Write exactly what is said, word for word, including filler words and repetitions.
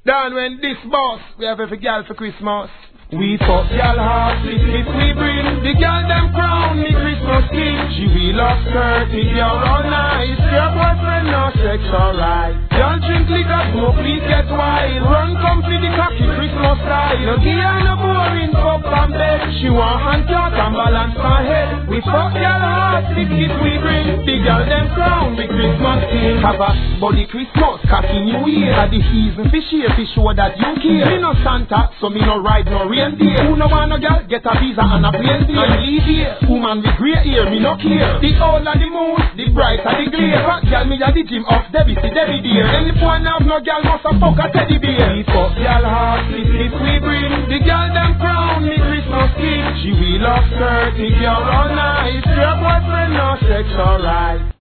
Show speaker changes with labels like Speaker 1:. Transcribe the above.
Speaker 1: Down when this boss, we have every girl for Christmas. We fuck y'all hard, if we bring the girl them crown, me Christmas king. She will love skirt, me girl all nice. Your boyfriend no sex alright. Y'all drink liquor, smoke, please get wild. Run come for the cocky Christmas style. No give her no boring cup and bed. She want hand cloth and balance my head. We fuck y'all hard, if we bring the girl them crown, me Christmas king. Have a body Christmas, cocky new year. At the season fish here, fish show that you care. Me no Santa, so me no ride no real. Who no want no girl, get a visa and a plane there. And leave here, woman with grey hair, me no care. The old of the moon, the bright of the glare. Fat girl, me a the gym of Debbie, see Debbie dear. Any point have no girl must a fuck a teddy bear. We fuck girl hard, if we bring the girl them crown, me Christmas king. She will love skirt, me girl all nice. Your boyfriend no sex alright.